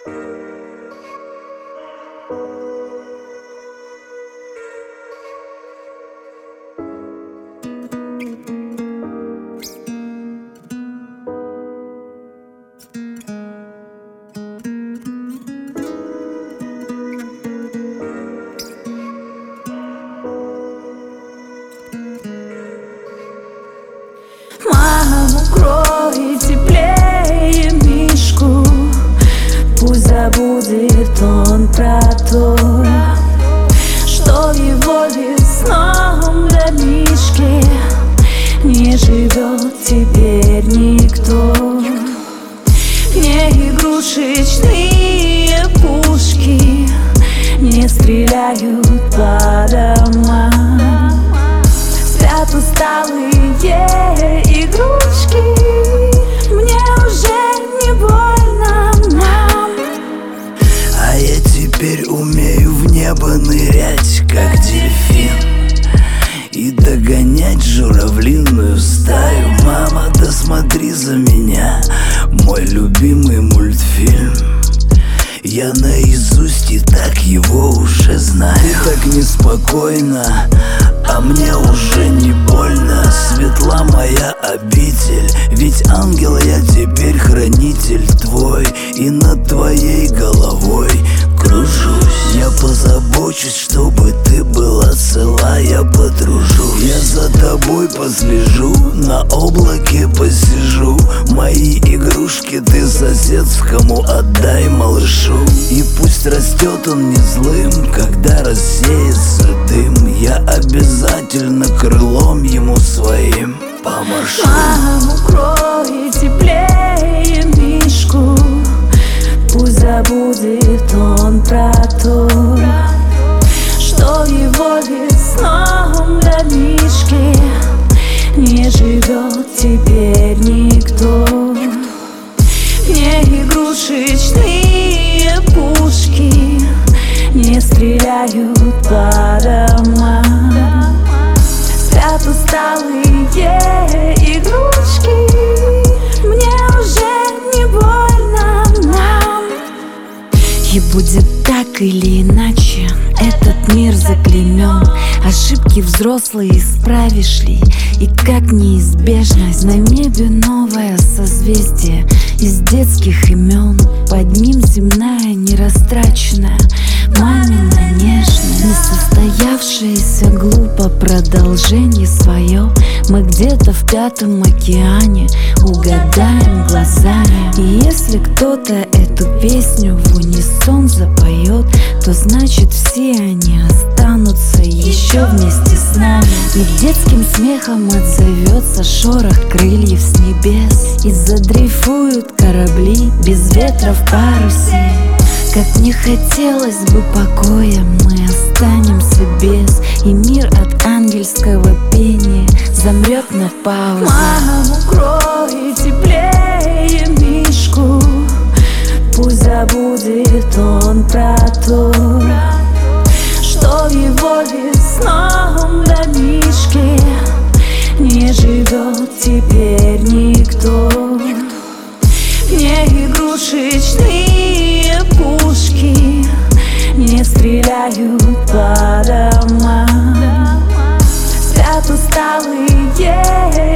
Мама, укрой теплее Мишку, пусть забудет он про то, что в его лесном домишке не живет теперь никто. Не игрушечные пушки не стреляют по домам. Спят усталые игрушки, мне уже не больно, мам. А я теперь умею в небо нырять, как дельфин, и догонять журавлиную стаю. Мама, да смотри за меня, мой любимый мультфильм. Я наизусть и так его уже знаю. Ты так неспокойно, а мне уже не больно. Светла моя обитель, ведь ангел я теперь хранитель твой. И над твоей головой кружусь. Я позабочусь, чтобы ты была цела, я потружусь. Я за тобой послежу, на облаке посижу. Мои игрушки ты соседскому отдай, малышу. И пусть растет он не злым, когда рассеется дым, я обязательно крылом ему своим помашу. Мама, укрой теплее Мишку, пусть забудет он про то, что в его лесном домишке не живет теперь никто. Не игрушечные пушки не стреляют по домам. Спят усталые игрушки, мне уже не больно, мам. И будет так или иначе, этот мир заклеймен. Ошибки взрослые исправишь ли? И как неизбежность, на небе новое созвездие из детских имен. Под ним земная нерастраченная мамина нежная, несостоявшееся глупо продолжение свое. Мы где-то в пятом океане угадаем глазами. И если кто-то эту песню в унисон запоет, то значит все они останутся еще вместе с нами. И детским смехом отзовется шорох крыльев с небес, и задрейфуют корабли без ветра в парусе. Как не хотелось бы покоя, мы останемся без, и мир от ангельского пения замрет на паузе. Мама, укрой теплее Мишку, пусть забудет он про то, что в его лесном домишке не живет теперь никто. Не игрушечные пушки не стреляют по домам. Спят усталые